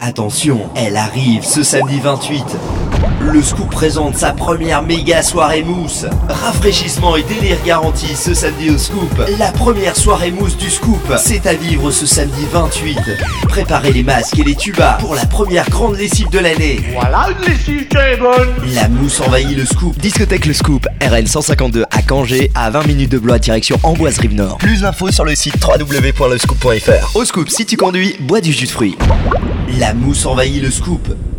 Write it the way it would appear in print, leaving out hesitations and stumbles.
Attention, elle arrive ce samedi 28. Le Scoop présente sa première méga soirée mousse. Rafraîchissement et délire garanti ce samedi au Scoop. La première soirée mousse du Scoop, c'est à vivre ce samedi 28. Préparez les masques et les tubas pour la première grande lessive de l'année. Voilà une lessive qui est bonne. La mousse envahit le Scoop. Discothèque Le Scoop, RN 152 à Cangé, à 20 minutes de Blois, direction Amboise Rive Nord. Plus d'infos sur le site www.lescoop.fr. Au Scoop, si tu conduis, bois du jus de fruits. La mousse envahit le Scoop.